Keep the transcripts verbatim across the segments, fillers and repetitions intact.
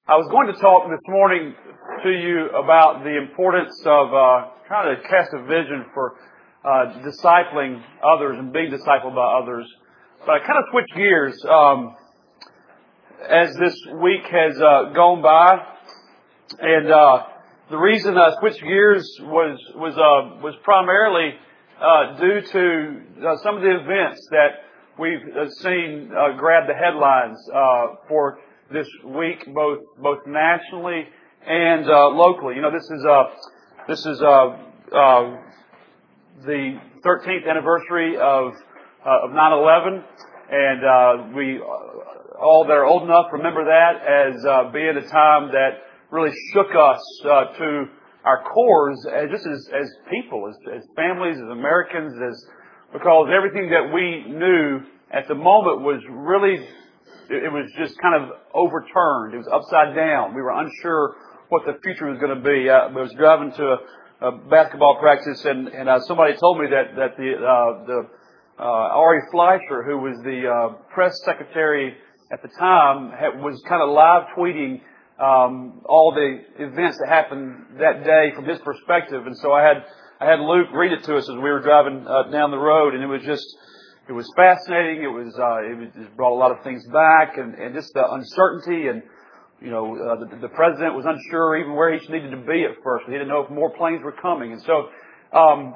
I was going to talk this morning to you about the importance of uh, trying to cast a vision for uh, discipling others and being discipled by others. But I kind of switched gears um, as this week has uh, gone by, and uh, the reason I switched gears was was uh, was primarily uh, due to uh, some of the events that we've uh, seen uh, grab the headlines uh, for this week, both both nationally and uh, locally. You know, this is uh, this is uh, uh, the thirteenth anniversary of uh, of nine eleven, and uh, we all that are old enough remember that as uh, being a time that really shook us uh, to our cores, as just as, as people, as, as families, as Americans, as because everything that we knew at the moment was really. It was just kind of overturned. It was upside down. We were unsure what the future was going to be. I was driving to a, a basketball practice, and, and uh, somebody told me that that the uh, the uh, Ari Fleischer, who was the uh, press secretary at the time, had, was kind of live tweeting um, all the events that happened that day from his perspective. And so I had I had Luke read it to us as we were driving uh, down the road, and it was just. It was fascinating. It was, uh, it was, it brought a lot of things back, and, and just the uncertainty, and, you know, uh, the, the president was unsure even where he needed to be at first. He didn't know if more planes were coming. And so, um,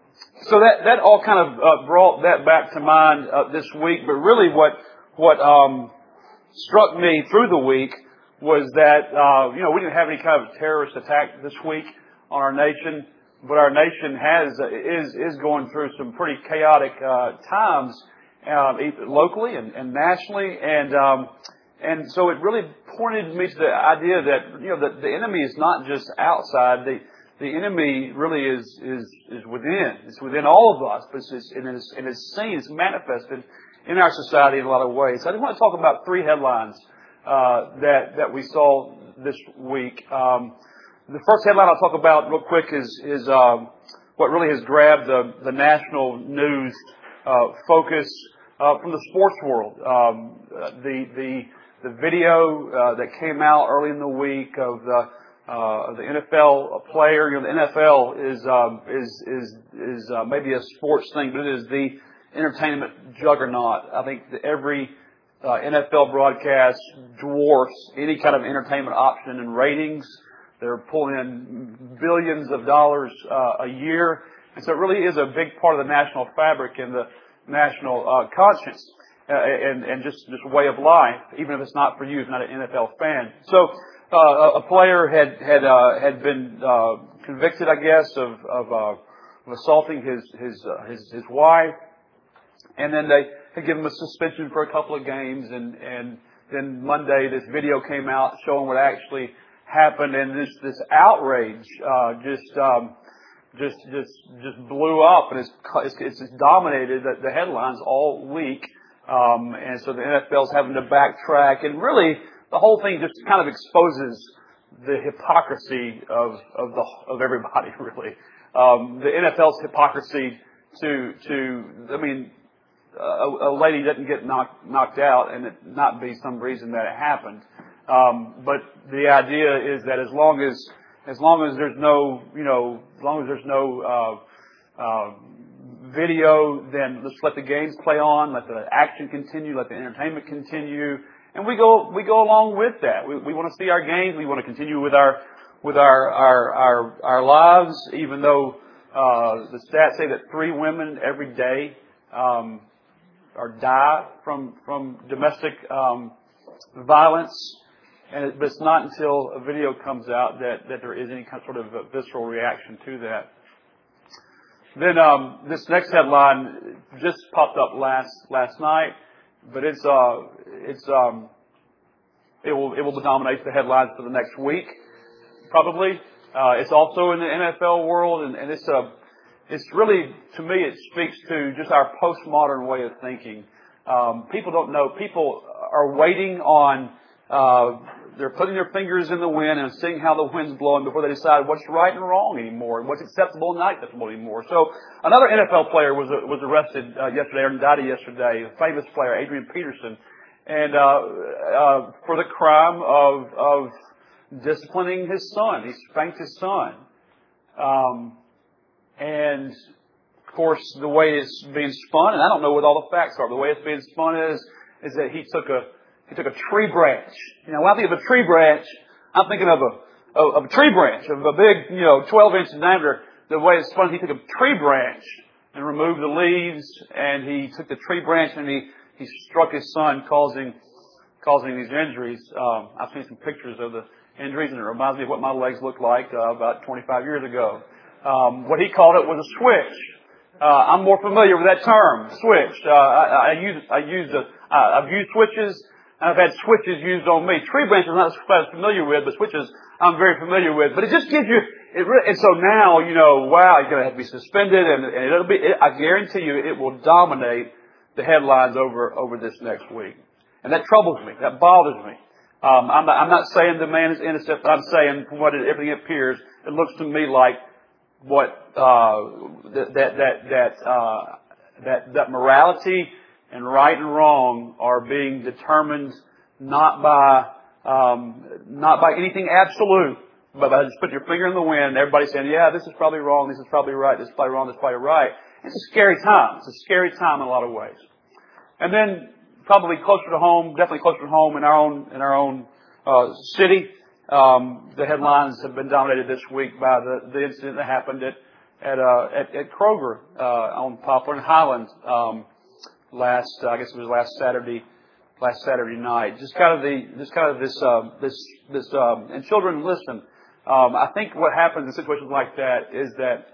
so that, that all kind of, uh, brought that back to mind, uh, this week. But really what, what, um, struck me through the week was that, uh, you know, we didn't have any kind of terrorist attack this week on our nation. But our nation has is is going through some pretty chaotic uh, times, uh, locally and, and nationally, and um, and so it really pointed me to the idea that you know that the enemy is not just outside. The the enemy really is is is within. It's within all of us, but it's, it's and it's and it's seen, it's manifested in our society in a lot of ways. So I just want to talk about three headlines uh, that that we saw this week. Um, The first headline I'll talk about real quick is is um, what really has grabbed the, the national news uh, focus uh, from the sports world. Um, the the the video uh, that came out early in the week of the uh, the N F L player. You know, the N F L is um, is is is uh, maybe a sports thing, but it is the entertainment juggernaut. I think that every uh, N F L broadcast dwarfs any kind of entertainment option in ratings. They're pulling in billions of dollars uh, a year. And so it really is a big part of the national fabric and the national uh, conscience uh, and, and just, just way of life, even if it's not for you, if not an N F L fan. So uh, a player had had uh, had been uh, convicted, I guess, of of, uh, of assaulting his his, uh, his his wife, and then they had given him a suspension for a couple of games, and and then Monday this video came out showing what actually happened, and this this outrage uh, just um, just just just blew up, and it's it's, it's dominated the, the headlines all week. Um, and so the N F L's having to backtrack, and really the whole thing just kind of exposes the hypocrisy of of the of everybody. Really, um, the N F L's hypocrisy to to I mean, a, a lady doesn't get knocked knocked out, and it not be some reason that it happened. Um, but the idea is that as long as, as long as there's no, you know, as long as there's no, uh, uh, video, then let's let the games play on, let the action continue, let the entertainment continue. And we go, we go along with that. We, we want to see our games. We want to continue with our, with our, our, our, our lives, even though, uh, the stats say that three women every day, um, or die from, from domestic, um, violence. And it, but it's not until a video comes out that, that there is any kind of sort of a visceral reaction to that. Then um, this next headline just popped up last last night, but it's uh it's um it will it will dominate the headlines for the next week probably. Uh, it's also in the N F L world, and, and it's a it's really, to me, it speaks to just our postmodern way of thinking. Um, people don't know. People are waiting on. Uh, they're putting their fingers in the wind and seeing how the wind's blowing before they decide what's right and wrong anymore, and what's acceptable and not acceptable anymore. So another N F L player was was arrested uh, yesterday or indicted yesterday. A famous player, Adrian Peterson, and uh, uh, for the crime of of disciplining his son. He spanked his son, um, and of course, the way it's being spun, and I don't know what all the facts are. But the way it's being spun is is that he took a he took a tree branch. You know, when I think of a tree branch, I'm thinking of a of, of a tree branch of a big, you know, twelve inch diameter. The way it's spun, he took a tree branch and removed the leaves, and he took the tree branch and he, he struck his son, causing causing these injuries. Um, I've seen some pictures of the injuries, and it reminds me of what my legs looked like uh, about twenty-five years ago. Um, what he called it was a switch. Uh, I'm more familiar with that term, switch. Uh, I, I use I use a, uh, I've used switches, and I've had switches used on me. Tree branches I'm not as familiar with, but switches I'm very familiar with. But it just gives you. It really, and so now, you know, wow, you're going to have to be suspended, and, and it'll be, it, I guarantee you, it will dominate the headlines over, over this next week. And that troubles me. That bothers me. Um, I'm not, I'm not saying the man is innocent, but I'm saying from what it, everything appears, it looks to me like what, uh, that, that, that, that, uh, that, that morality and right and wrong are being determined not by, um, not by anything absolute. But I just put your finger in the wind and everybody's saying, yeah, this is probably wrong, this is probably right, this is probably wrong, this is probably right. It's a scary time. It's a scary time in a lot of ways. And then probably closer to home, definitely closer to home in our own, in our own, uh, city, um, the headlines have been dominated this week by the, the incident that happened at, at, uh, at, at Kroger, uh, on Poplar and Highland, um, last, uh, I guess it was last Saturday. Last Saturday night, just kind of the, just kind of this, um, this, this, um, and children, listen. Um, I think what happens in situations like that is that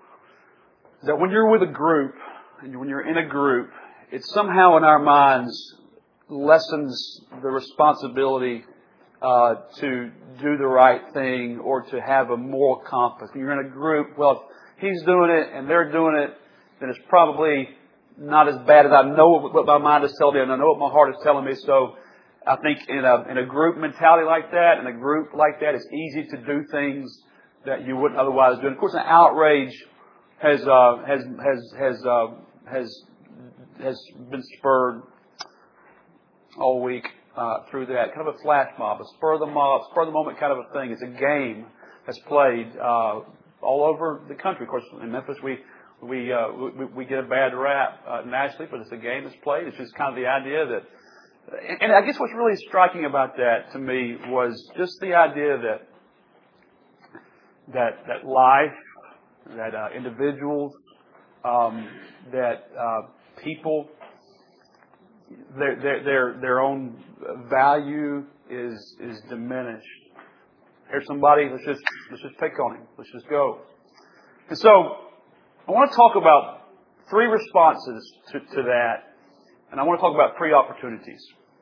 that when you're with a group, and when you're in a group, it somehow in our minds lessens the responsibility uh, to do the right thing or to have a moral compass. When you're in a group, well, if he's doing it and they're doing it, then it's probably not as bad as I know what my mind is telling me, and I know what my heart is telling me. So I think in a in a group mentality like that, in a group like that, it's easy to do things that you wouldn't otherwise do. And of course, an outrage has uh, has has has uh, has has been spurred all week uh, through that kind of a flash mob, a spur of the mob, spur of the moment kind of a thing. It's a game that's played uh, all over the country. Of course, in Memphis, we we uh, we, we get a bad rap uh, nationally, but it's a game that's played. It's just kind of the idea that. And I guess what's really striking about that to me was just the idea that that that life, that uh, individuals, um, that uh, people, their their their their own value is is diminished. Here's somebody. Let's just let's just pick on him. Let's just go. And so I want to talk about three responses to, to that. And I want to talk about three opportunities.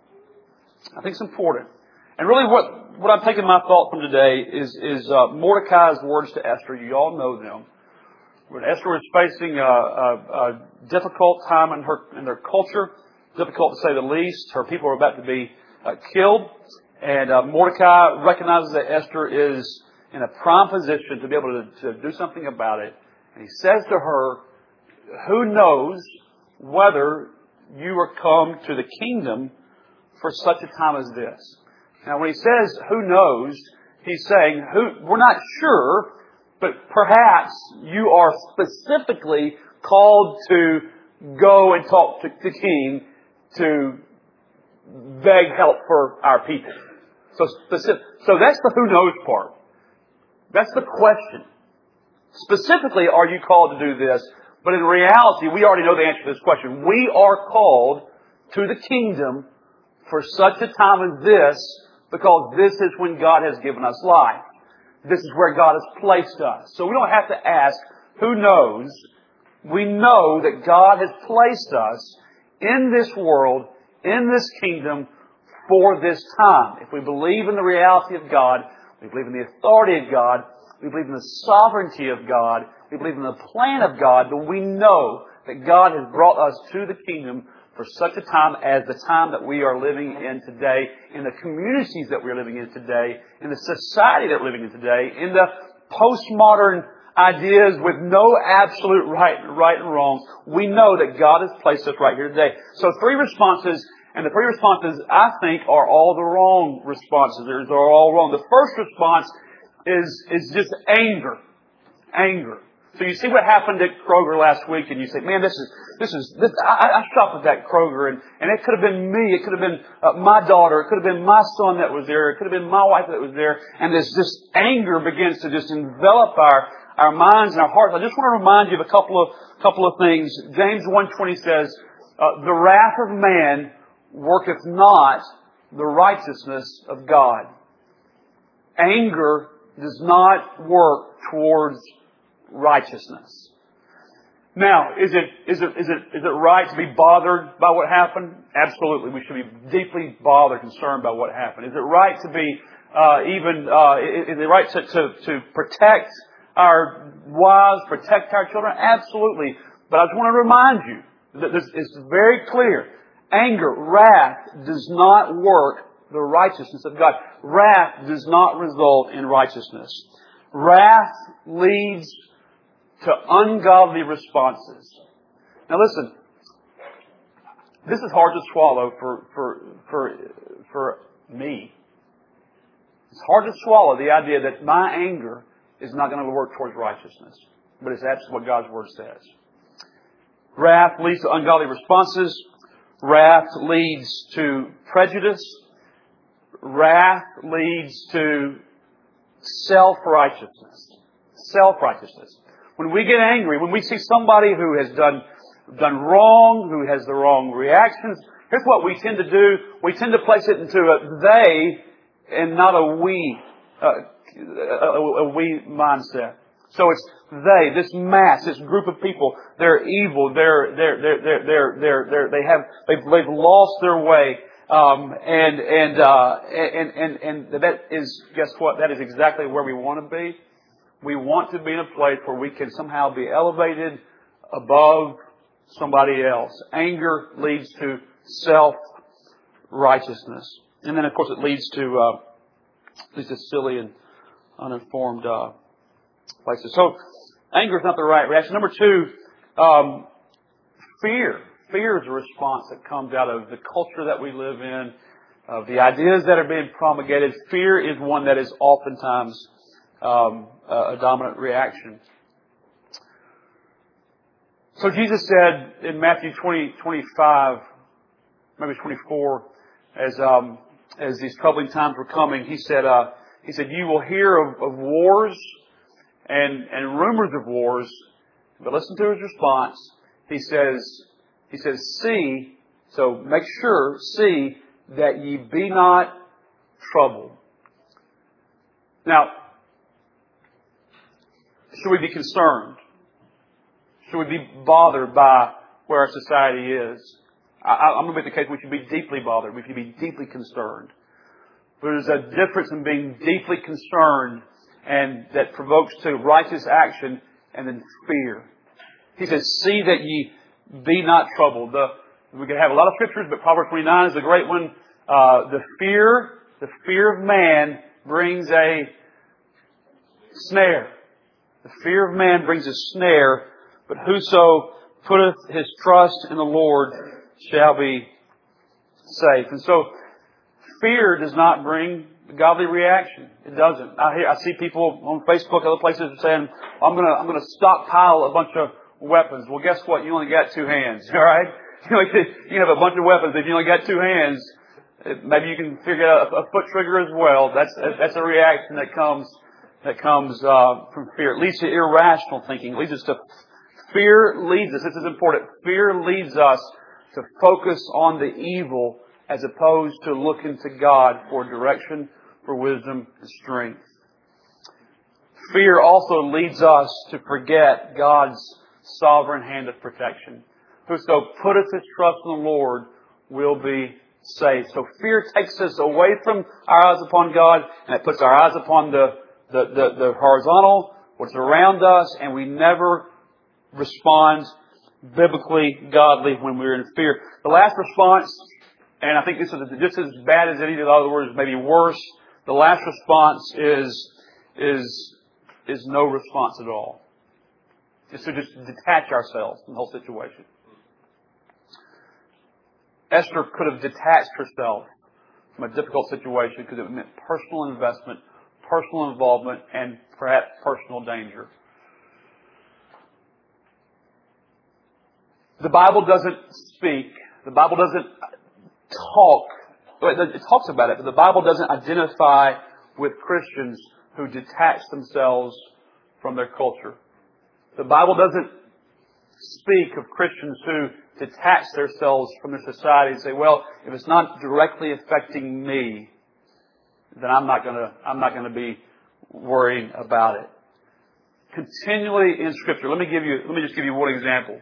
I think it's important. And really what, what I'm taking my thought from today is, is uh, Mordecai's words to Esther. You all know them. When Esther was facing a, a, a difficult time in her in their culture, difficult to say the least. Her people were about to be uh, killed. And uh, Mordecai recognizes that Esther is in a prime position to be able to, to do something about it. And he says to her, who knows whether you are come to the kingdom for such a time as this. Now, when he says, who knows, he's saying, who, we're not sure, but perhaps you are specifically called to go and talk to the king to beg help for our people. So specific, so that's the who knows part. That's the question. Specifically, are you called to do this? But in reality, we already know the answer to this question. We are called to the kingdom for such a time as this, because this is when God has given us life. This is where God has placed us. So we don't have to ask, who knows? We know that God has placed us in this world, in this kingdom, for this time. If we believe in the reality of God, we believe in the authority of God, we believe in the sovereignty of God, we believe in the plan of God, then we know that God has brought us to the kingdom for such a time as the time that we are living in today, in the communities that we're living in today, in the society that we're living in today, in the postmodern ideas with no absolute right, right and wrong. We know that God has placed us right here today. So three responses, And the three responses, I think, are all the wrong responses. They're all wrong. The first response is, is just anger. Anger. So you see what happened at Kroger last week, and you say, man, this is, this is, this, I, I shopped at that Kroger, and, and it could have been me, it could have been uh, my daughter, it could have been my son that was there, it could have been my wife that was there, and this, this anger begins to just envelop our, our minds and our hearts. I just want to remind you of a couple of, couple of things. James one twenty says, uh, the wrath of man worketh not the righteousness of God. Anger does not work towards righteousness. Now, is it, is it, is it, is it right to be bothered by what happened? Absolutely. We should be deeply bothered, concerned by what happened. Is it right to be, uh, even, uh, is it right to, to, to protect our wives, protect our children? Absolutely. But I just want to remind you that this is very clear. Anger, wrath does not work the righteousness of God. Wrath does not result in righteousness. Wrath leads to ungodly responses. Now listen, this is hard to swallow for, for, for, for me. It's hard to swallow the idea that my anger is not going to work towards righteousness. But it's absolutely what God's Word says. Wrath leads to ungodly responses. Wrath leads to prejudice. Wrath leads to self-righteousness. Self-righteousness. When we get angry, when we see somebody who has done done wrong, who has the wrong reactions, here's what we tend to do. We tend to place it into a they and not a we, uh, a, a we mindset. So it's they, this mass, this group of people. They're evil. They're they're they're they're they're they're, they're they have they've they've lost their way. Um, and and uh, and and and that is, guess what? That is exactly where we want to be. We want to be in a place where we can somehow be elevated above somebody else. Anger leads to self-righteousness. And then, of course, it leads to, uh, leads to silly and uninformed uh, places. So, anger is not the right reaction. Number two, um, fear. Fear is a response that comes out of the culture that we live in, of the ideas that are being promulgated. Fear is one that is oftentimes Um, a dominant reaction. So Jesus said in Matthew twenty, twenty-five, maybe twenty-four, as um, as these troubling times were coming, he said, uh, he said, you will hear of, of wars and and rumors of wars, but listen to his response. He says, he says, see, so make sure, see that ye be not troubled. Now, should we be concerned? Should we be bothered by where our society is? I, I'm going to make the case we should be deeply bothered. We should be deeply concerned. There's a difference in being deeply concerned and that provokes to righteous action and then fear. He says, see that ye be not troubled. The, we could have a lot of scriptures, but Proverbs twenty-nine is a great one. Uh, the fear, the fear of man brings a snare. The fear of man brings a snare, but whoso putteth his trust in the Lord shall be safe. And so, fear does not bring a godly reaction. It doesn't. I hear, I see people on Facebook, other places saying, "I'm gonna, I'm gonna stockpile a bunch of weapons." Well, guess what? You only got two hands. All right, you know, you can have a bunch of weapons. If you only got two hands, maybe you can figure out a, a foot trigger as well. That's that's a reaction that comes. That comes uh, from fear. It leads to irrational thinking. It leads us to fear. Leads us. This is important. Fear leads us to focus on the evil as opposed to looking to God for direction, for wisdom, and strength. Fear also leads us to forget God's sovereign hand of protection. Whoso putteth his trust in the Lord will be saved. So fear takes us away from our eyes upon God, and it puts our eyes upon the The, the, the horizontal, what's around us, and we never respond biblically, godly when we're in fear. The last response, and I think this is just as bad as any of the other words, maybe worse. The last response is is is no response at all. Just to just detach ourselves from the whole situation. Esther could have detached herself from a difficult situation because it meant personal investment, personal involvement, and perhaps personal danger. The Bible doesn't speak. The Bible doesn't talk. It talks about it, but the Bible doesn't identify with Christians who detach themselves from their culture. The Bible doesn't speak of Christians who detach themselves from their society and say, well, if it's not directly affecting me, then I'm not going to, I'm not going to be worrying about it. Continually in Scripture, let me give you, let me just give you one example.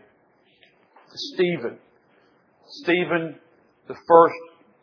Stephen. Stephen, the first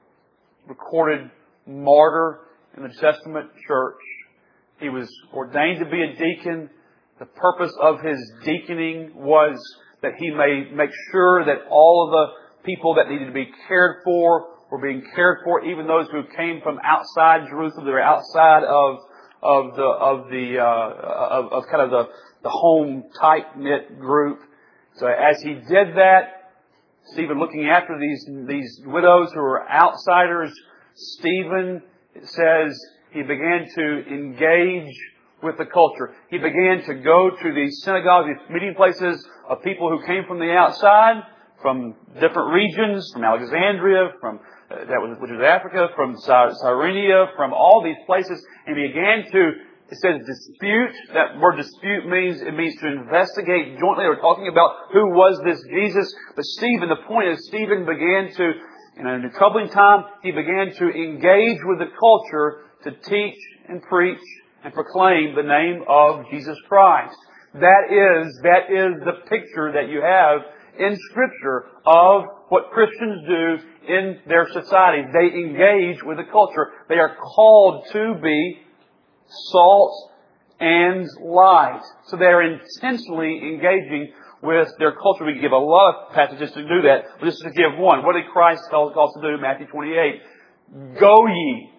recorded martyr in the New Testament church. He was ordained to be a deacon. The purpose of his deaconing was that he may make sure that all of the people that needed to be cared for were being cared for, even those who came from outside Jerusalem, they were outside of of the of the uh, of, of kind of the the home tight knit group. So as he did that, Stephen looking after these these widows who were outsiders, Stephen, it says, he began to engage with the culture. He began to go to these synagogues, these meeting places of people who came from the outside, from different regions, from Alexandria, from uh, that was which was Africa, from Cyrenia, from all these places, and he began to. It says dispute. That word dispute means, it means to investigate jointly. We're talking about who was this Jesus. But Stephen, the point is Stephen began to, in a troubling time, he began to engage with the culture to teach and preach and proclaim the name of Jesus Christ. That is, that is the picture that you have in Scripture of what Christians do in their society. They engage with the culture. They are called to be salt and light. So they are intentionally engaging with their culture. We could give a lot of passages to do that. But just to give one. What did Christ tell us to do? Matthew twenty-eight. Go ye.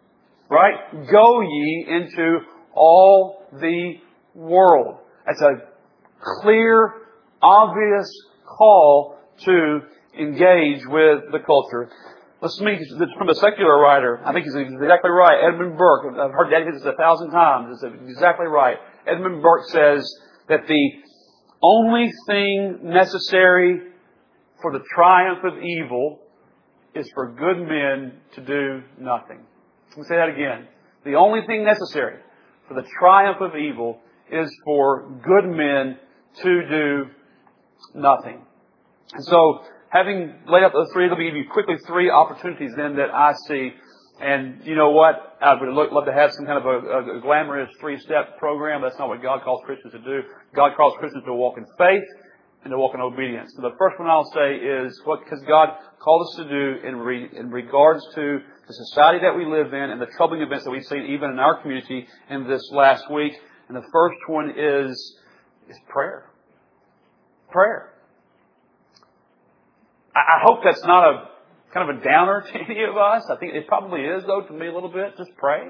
Right? Go ye into all the world. That's a clear, obvious call to engage with the culture. Let's meet from a secular writer. I think he's exactly right. Edmund Burke. I've heard that this a thousand times. It's exactly right. Edmund Burke says that the only thing necessary for the triumph of evil is for good men to do nothing. Let me say that again. The only thing necessary for the triumph of evil is for good men to do nothing. And so, having laid out those three, let me give you quickly three opportunities then that I see. And you know what? I would love to have some kind of a, a glamorous three-step program. That's not what God calls Christians to do. God calls Christians to walk in faith and to walk in obedience. So the first one I'll say is what has God called us to do in, re, in regards to the society that we live in and the troubling events that we've seen even in our community in this last week. And the first one is, is prayer. Prayer. I hope that's not a kind of a downer to any of us. I think it probably is, though, to me a little bit. Just pray.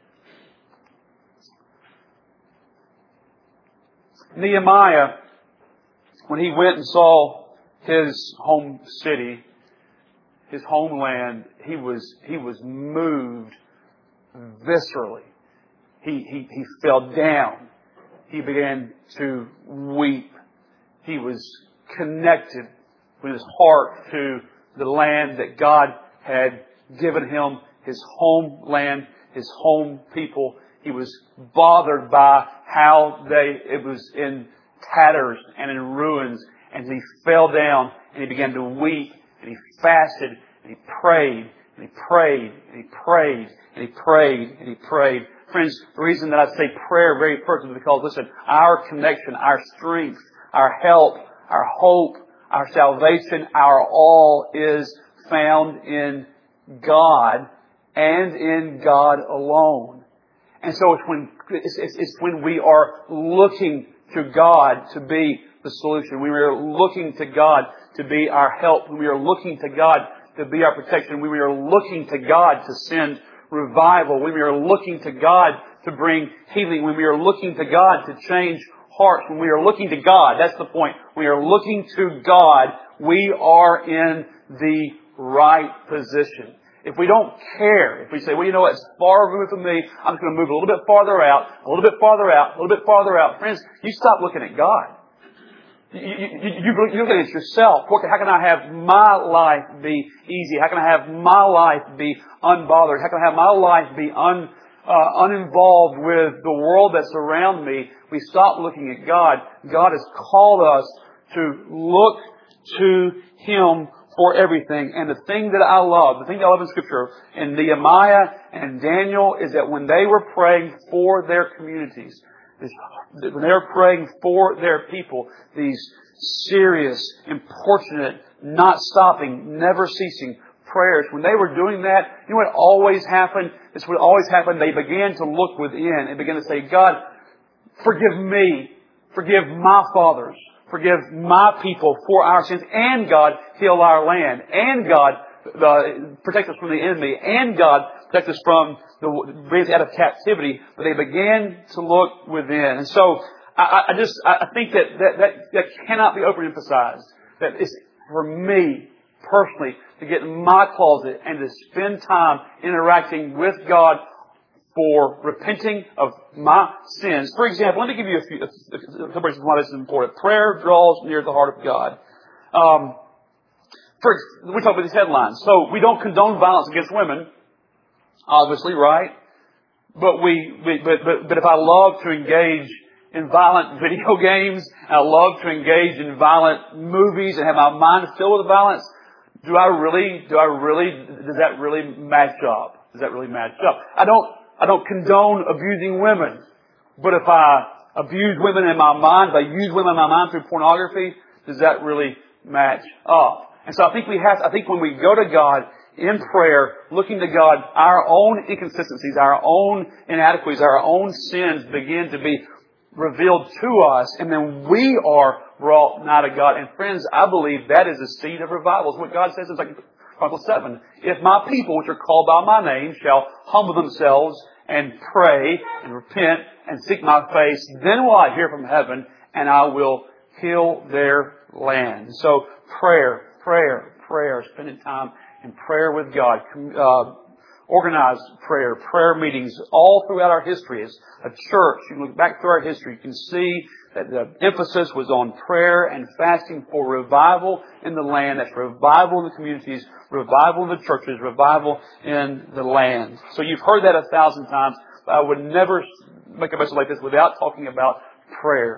Nehemiah, when he went and saw his home city, his homeland, he was he was moved viscerally. He he he fell down. He began to weep. He was connected with his heart to the land that God had given him, his homeland, his home people. He was bothered by how they, it was in tatters and in ruins. And he fell down and he began to weep and he fasted and he prayed and he prayed and he prayed and he prayed and he prayed. Friends, the reason that I say prayer very first is because, listen, our connection, our strength, our help, our hope, our salvation, our all is found in God and in God alone. And so it's when, it's, it's, it's when we are looking to God to be the solution, when we are looking to God to be our help, when we are looking to God to be our protection, when we are looking to God to send revival, when we are looking to God to bring healing, when we are looking to God to change hearts, when we are looking to God, that's the point. We are looking to God. We are in the right position. If we don't care, if we say, well, you know what, it's far removed from me, I'm just going to move a little bit farther out, a little bit farther out, a little bit farther out. Friends, you stop looking at God. You, you, you, you look at it yourself. How can I have my life be easy? How can I have my life be unbothered? How can I have my life be un, uh, uninvolved with the world that's around me? We stop looking at God. God has called us to look to Him for everything. And the thing that I love, the thing that I love in Scripture, in Nehemiah and Daniel, is that when they were praying for their communities, when they were praying for their people, these serious, importunate, not stopping, never ceasing prayers, when they were doing that, you know what always happened? This would always happen. They began to look within and began to say, God, forgive me. Forgive my fathers. Forgive my people for our sins. And God, heal our land. And God, uh, protect us from the enemy. And God, protect us from the bring us out of captivity. But they began to look within. And so, I, I just, I think that that, that that cannot be overemphasized. That it's for me, personally, to get in my closet and to spend time interacting with God for repenting of my sins. For example, let me give you a few, a couple reasons why this is important. Prayer draws near the heart of God. Um, for, we talk about these headlines. So we don't condone violence against women, obviously, right? But we, we but, but, but if I love to engage in violent video games, and I love to engage in violent movies and have my mind filled with violence, do I really, do I really, does that really match up? Does that really match up? I don't, I don't condone abusing women. But if I abuse women in my mind, if I use women in my mind through pornography, does that really match up? And so I think we have, I think when we go to God in prayer, looking to God, our own inconsistencies, our own inadequacies, our own sins begin to be revealed to us, and then we are brought nigh to God. And friends, I believe that is the seed of revival. It's what God says in Second Chronicles seven. If my people, which are called by my name, shall humble themselves and pray and repent and seek my face, then will I hear from heaven and I will heal their land. So prayer, prayer, prayer, spending time in prayer with God. Uh, Organized prayer, prayer meetings all throughout our history. As a church, you look back through our history, you can see that the emphasis was on prayer and fasting for revival in the land. That's revival in the communities, revival in the churches, revival in the land. So you've heard that a thousand times, but I would never make a message like this without talking about prayer.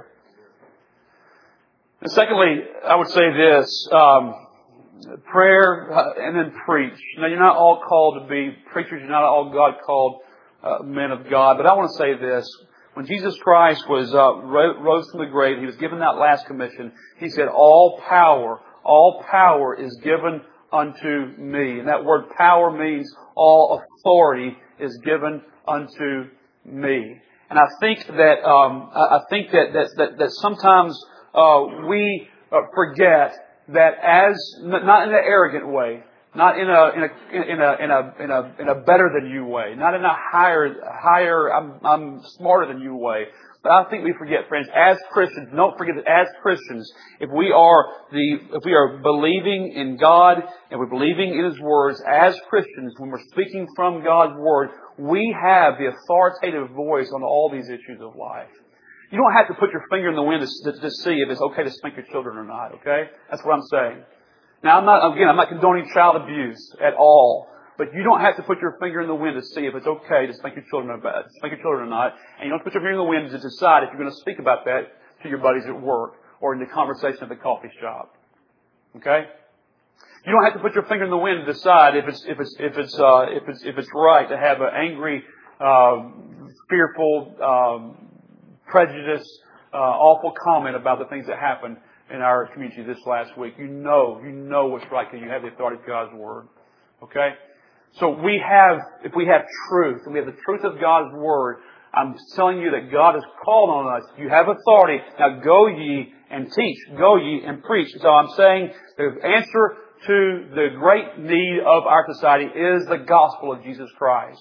And secondly, I would say this, um, prayer uh, and then preach. Now, you're not all called to be preachers. You're not all God called uh, men of God. But I want to say this. When Jesus Christ was uh, rose from the grave, He was given that last commission. He said, all power, all power is given unto me. And that word power means all authority is given unto me. And I think that um, I think that that that, that sometimes uh, we uh, forget that as, not in an arrogant way, not in a, in a, in a, in a, in a, in a better than you way, not in a higher, higher, I'm, I'm smarter than you way. But I think we forget, friends, as Christians, don't forget that as Christians, if we are the, if we are believing in God and we're believing in His words, as Christians, when we're speaking from God's Word, we have the authoritative voice on all these issues of life. You don't have to put your finger in the wind to, to, to see if it's okay to spank your children or not, okay? That's what I'm saying. Now, I'm not, again, I'm not condoning child abuse at all. But you don't have to put your finger in the wind to see if it's okay to spank your children or not, spank your children or not. And you don't put your finger in the wind to decide if you're going to speak about that to your buddies at work or in the conversation at the coffee shop. Okay? You don't have to put your finger in the wind to decide if it's, if it's, if it's, uh, if it's, if it's right to have an angry, uh, fearful, um, prejudice, uh, awful comment about the things that happened in our community this last week. You know, you know what's right because you have the authority of God's Word. Okay? So we have, if we have truth, and we have the truth of God's Word, I'm telling you that God has called on us. You have authority. Now go ye and teach. Go ye and preach. So I'm saying the answer to the great need of our society is the gospel of Jesus Christ.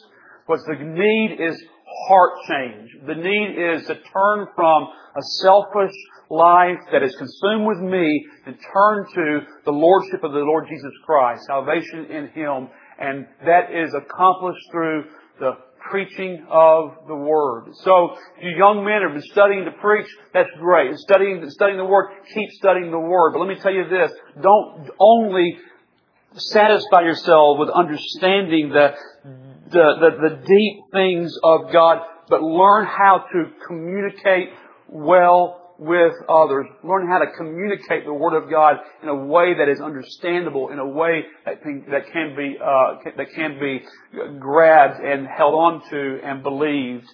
What's the need is heart change. The need is to turn from a selfish life that is consumed with me and turn to the Lordship of the Lord Jesus Christ, salvation in Him. And that is accomplished through the preaching of the Word. So, if you young men have been studying to preach, that's great. Studying, studying the Word, keep studying the Word. But let me tell you this, don't only satisfy yourself with understanding the, the, the, the deep things of God, but learn how to communicate well with others. Learn how to communicate the Word of God in a way that is understandable, in a way that can, that can be uh, that can be grabbed and held on to and believed.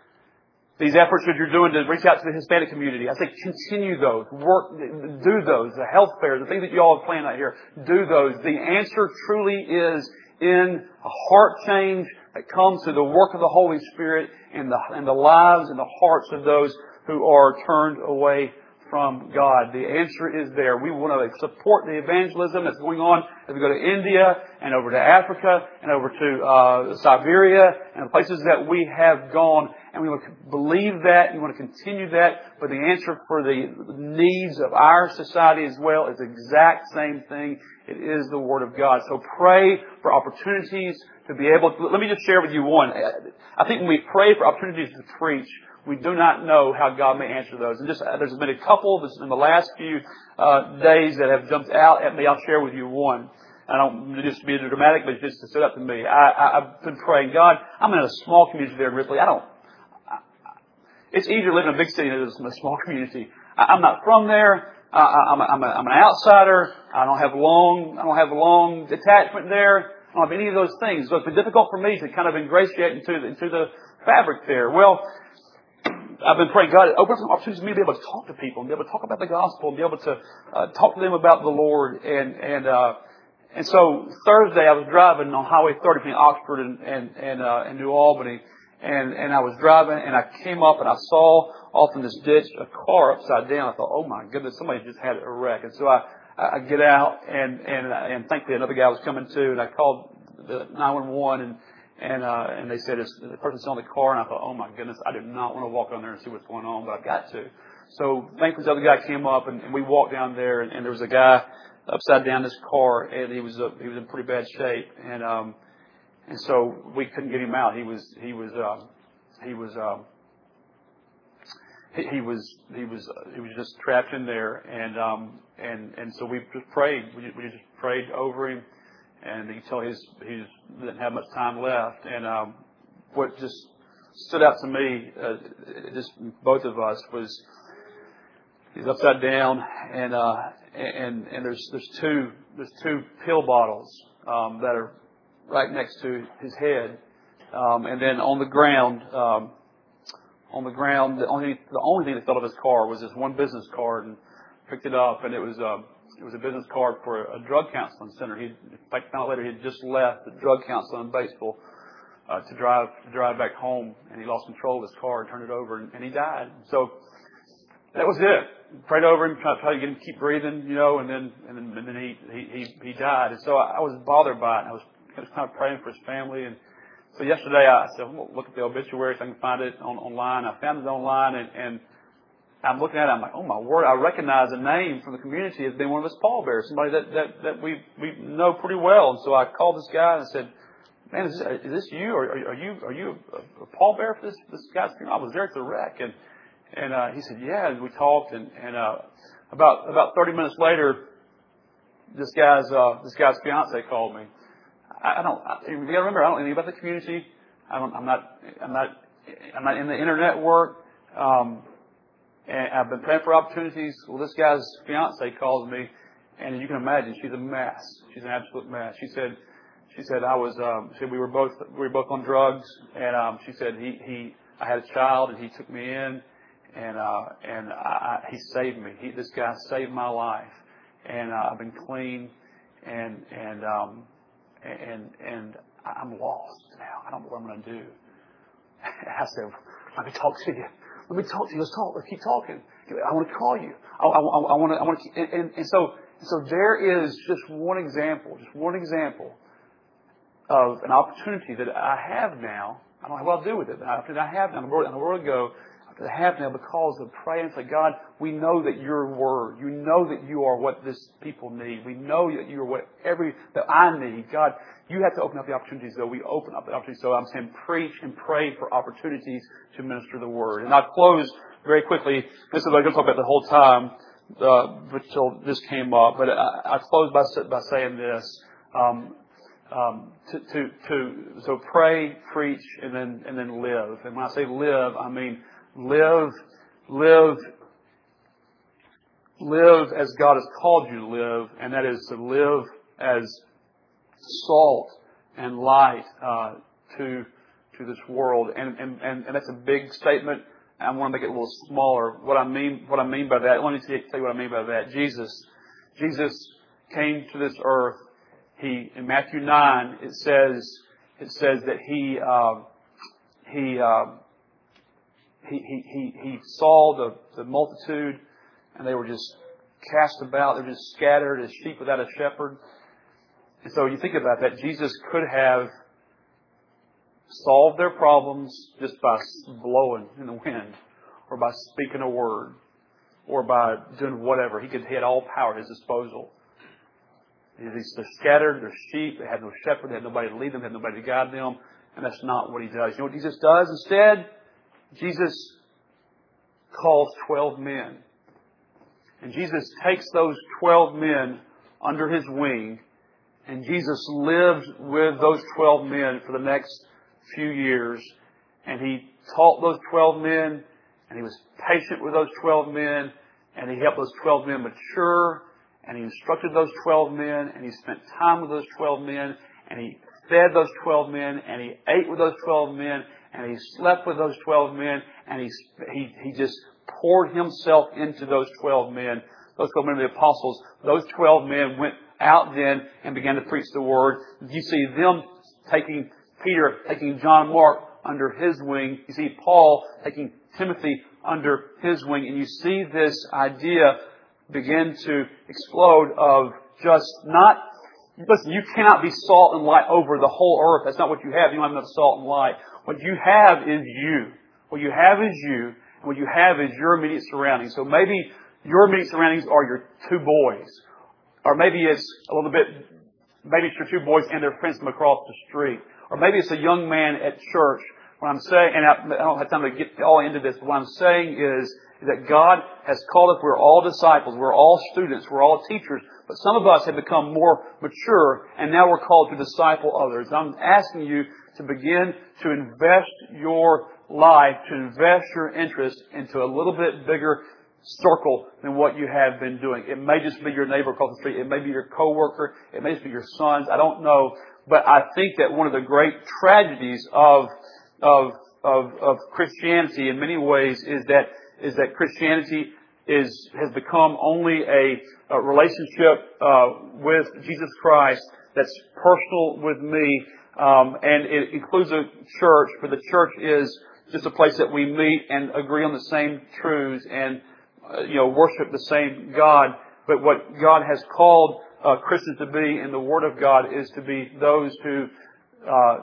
These efforts that you're doing to reach out to the Hispanic community, I say continue those. Work, do those. The health fairs, the things that you all have planned out here, do those. The answer truly is in a heart change that comes through the work of the Holy Spirit in the, in the lives and the hearts of those who are turned away from God. The answer is there. We want to support the evangelism that's going on as we go to India and over to Africa and over to uh, Siberia and the places that we have gone. And we want to believe that. We want to continue that. But the answer for the needs of our society as well is the exact same thing. It is the Word of God. So pray for opportunities to be able to... Let me just share with you one. I think when we pray for opportunities to preach, we do not know how God may answer those. And just uh, there's been a couple of in the last few uh, days that have jumped out at me. I'll share with you one. I don't just be dramatic, but just to sit up to me. I, I, I've been praying, God, I'm in a small community there in Ripley. I don't. I, I, it's easier to live in a big city than it is in a small community. I, I'm not from there. I, I, I'm, a, I'm, a, I'm an outsider. I don't have long. I don't have long detachment there. I don't have any of those things. So it's been difficult for me to kind of ingratiate into the, into the fabric there. Well, I've been praying, God, open up some opportunities for me to be able to talk to people and be able to talk about the gospel and be able to uh, talk to them about the Lord. And and uh, and so Thursday I was driving on Highway thirty between Oxford and and and, uh, and New Albany, and and I was driving and I came up and I saw off in this ditch a car upside down. I thought, oh my goodness, somebody just had a wreck. And so I I get out and and and thankfully another guy was coming too, and I called the nine one one and. And, uh, and they said, it's, the person's on the car, and I thought, oh my goodness, I do not want to walk down there and see what's going on, but I've got to. So, thankfully, the other guy came up, and, and we walked down there, and, and there was a guy upside down this car, and he was, uh, he was in pretty bad shape, and, um, and so we couldn't get him out. He was, he was, uh, he was, uh, he, he was, he was, uh, he was just trapped in there, and, um, and, and so we just prayed. We, we just prayed over him. And you can tell he's, he didn't have much time left. And um, what just stood out to me, uh, just both of us, was he's upside down, and uh, and and there's there's two there's two pill bottles um, that are right next to his head, um, and then on the ground, um, on the ground, the only the only thing that fell off his car was this one business card, and picked it up, and it was. Uh, It was a business card for a drug counseling center. He, in fact, found out later he had just left the drug counseling in Batesville uh, to drive to drive back home, and he lost control of his car and turned it over, and, and he died. So that was it. Prayed over him, tried, tried to get him to keep breathing, you know, and then and then, and then he, he he he died. And so I, I was bothered by it. And I was just kind of praying for his family. And so yesterday I said, I'm going to look at the obituary if I can find it on, online. I found it online, and. and I'm looking at it, I'm like, oh my word, I recognize a name from the community as being one of his pallbearers, somebody that, that, that we, we know pretty well. And so I called this guy and I said, man, is this, is this you? Or are, are you, are you a, a pallbearer for this, this guy's funeral? I was there at the wreck. And, and, uh, he said, yeah, and we talked, and, and, uh, about, about thirty minutes later, this guy's, uh, this guy's fiance called me. I, I don't, I, you gotta remember, I don't know anything about the community. I don't, I'm not, I'm not, I'm not in the internet work. Um, And I've been praying for opportunities. Well, this guy's fiance calls me, and you can imagine she's a mess. She's an absolute mess. She said, she said I was. Um, she said we were both we were both on drugs, and um, she said he he I had a child, and he took me in, and uh, and I, I, he saved me. He, this guy saved my life, and uh, I've been clean, and and um, and and I'm lost now. I don't know what I'm going to do. I said, let me talk to you. Let me talk to you. Let's talk. Let's keep talking. I want to call you. I, I, I want to. I want to. And, and, and so, and so there is just one example. Just one example of an opportunity that I have now. I don't know what I'll do with it, but I have now, and the world ago, I have now because of praying and say, God, we know that your word, you know that you are what this people need. We know that you are what every, that I need. God, you have to open up the opportunities, though. We open up the opportunities. So I'm saying preach and pray for opportunities to minister the word. And I'll close very quickly. This is what I'm going to talk about the whole time, uh, until this came up. But I, I close by, by saying this. Um, Um, to, to, to, so pray, preach, and then, and then live. And when I say live, I mean live, live, live as God has called you to live, and that is to live as salt and light, uh, to, to this world. And, and, and, and that's a big statement. I want to make it a little smaller. What I mean, what I mean by that, let me tell you what I mean by that. Jesus, Jesus came to this earth. He, in Matthew nine, it says, it says that he, uh, he, uh, he, he, he, he saw the, the multitude and they were just cast about. They were just scattered as sheep without a shepherd. And so you think about that. Jesus could have solved their problems just by blowing in the wind or by speaking a word or by doing whatever. He could, he had all power at his disposal. They're scattered, they're sheep, they have no shepherd, they have nobody to lead them, they have nobody to guide them, and that's not what He does. You know what Jesus does instead? Jesus calls twelve men. And Jesus takes those twelve men under His wing, and Jesus lived with those twelve men for the next few years, and He taught those twelve men, and He was patient with those twelve men, and He helped those twelve men mature. And He instructed those twelve men, and He spent time with those twelve men, and He fed those twelve men, and He ate with those twelve men, and He slept with those twelve men, and He He He just poured Himself into those twelve men. Those twelve men of the apostles. Those twelve men went out then and began to preach the word. You see them taking Peter, taking John Mark under his wing. You see Paul taking Timothy under his wing, and you see this idea begin to explode of just not, listen, you cannot be salt and light over the whole earth. That's not what you have. You don't have enough salt and light. What you have is you. What you have is you. And what you have is your immediate surroundings. So maybe your immediate surroundings are your two boys. Or maybe it's a little bit, maybe it's your two boys and their friends from across the street. Or maybe it's a young man at church. What I'm saying, and I, I don't have time to get all into this, but what I'm saying is, that God has called us, we're all disciples, we're all students, we're all teachers, but some of us have become more mature, and now we're called to disciple others. I'm asking you to begin to invest your life, to invest your interest into a little bit bigger circle than what you have been doing. It may just be your neighbor across the street, it may be your coworker, it may just be your sons, I don't know, but I think that one of the great tragedies of, of, of, of Christianity in many ways is that is that Christianity is has become only a, a relationship uh, with Jesus Christ that's personal with me, um, and it includes a church, but the church is just a place that we meet and agree on the same truths and uh, you know worship the same God. But what God has called uh, Christians to be in the Word of God is to be those who uh,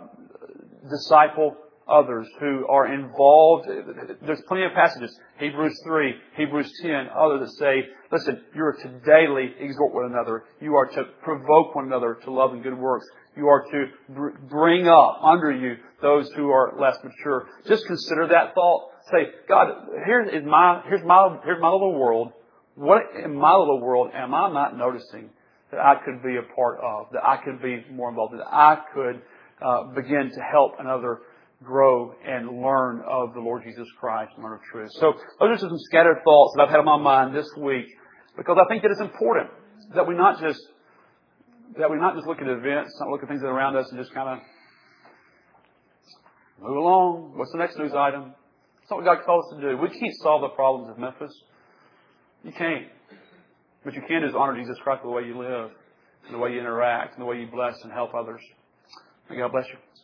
disciple others, who are involved. There's plenty of passages, Hebrews three, Hebrews ten, others that say, listen, you are to daily exhort one another. You are to provoke one another to love and good works. You are to br- bring up under you those who are less mature. Just consider that thought. Say, God, here is my, here's my, here's my little world. What in my little world am I not noticing that I could be a part of, that I could be more involved in, that I could uh, begin to help another grow and learn of the Lord Jesus Christ and learn of truth. So those are just some scattered thoughts that I've had on my mind this week, because I think that it's important that we not just that we not just look at events, not look at things that are around us and just kind of move along. What's the next news item? That's not what God called us to do. We can't solve the problems of Memphis. You can't. What you can do is honor Jesus Christ the way you live, and the way you interact, and the way you bless and help others. May God bless you.